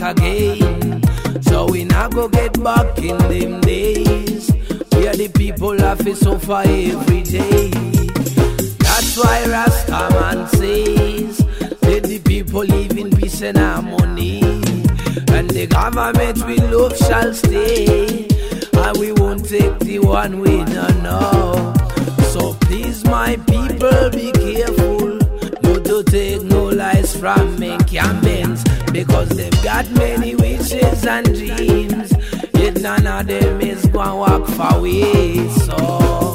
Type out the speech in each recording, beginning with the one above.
again. So we not go get back in them days. We are the people have to suffer every day. That's why Rastaman says, let the people live in peace and harmony, and the government we love shall stay, and we won't take the one we don't know. So please my people be careful, not to take no lies from incumbents, because they've got many wishes and dreams, yet none of them is gonna walk far away. So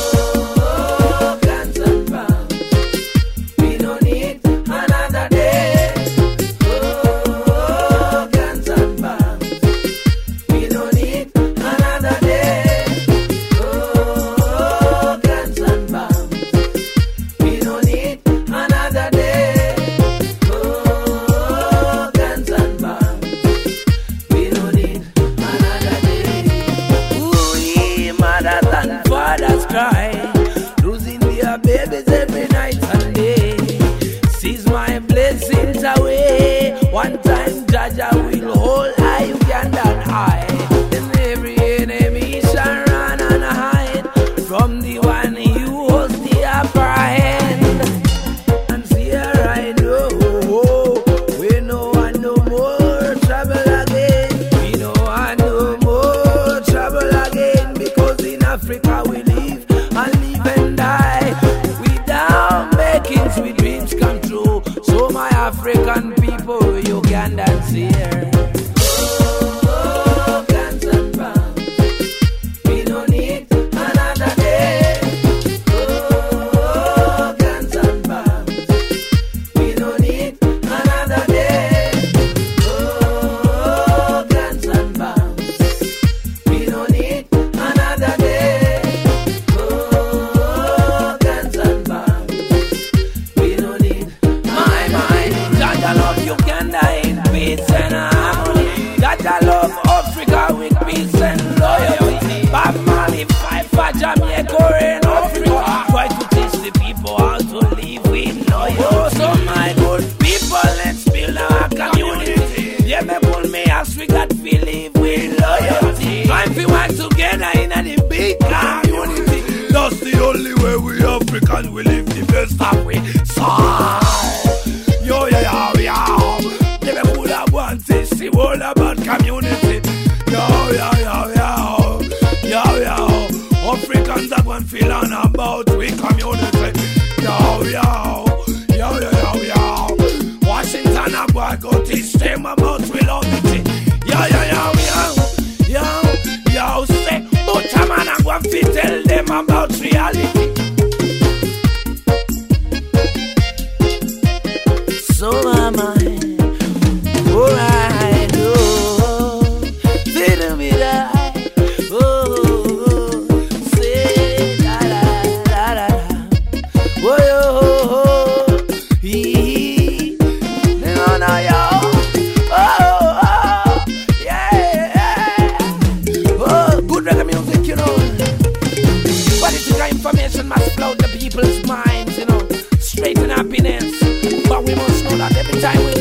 losing their babies every night and day. Seize my blessings away. One time Jaja will hold high Uganda and high, and every enemy shall run and hide from the one who holds the upper hand. And here I know we know I no more trouble again. We know I no more trouble again, because in Africa we live and live and die. We down making sweet dreams come true. So my African people, Ugandans here. Oh, guns and bombs, we don't need another day. Oh, guns and bombs, we don't need another day. Oh, guns and bombs, we don't need another day. Oh, guns and bombs, we don't need. My mind, Jaja love Uganda in peace and harmony. Jaja love Africa with peace and loyalty. Bob Marley fight for Jamaica in Africa. Try to teach the people how to live with loyalty. So my good people, let's build our community. Yeah, me pull me as we got to live with loyalty. Time we work together in a big community. That's the only way we African will live the best of we. So, yo, yeah, yeah. Never could have wanted to see all about community. Yo, yeah, yeah, yeah. Yo, yeah. Africans are going to feel on about we community. Yo, yeah. Yo, yeah, yeah, yeah. Washington, I'm going to go teach them about we love it. Yo, yeah, yeah, yeah. Yo, yo, say, but man, I'm going to tell them about reality. So am I. Oh, I know. Little bit I. Oh, say da da da da. Oh, hee. No, no, yo. Oh, yeah. Oh, good reggae music, you know. Political information must flood the people's minds, you know. Straight in happiness. But we must know that every time we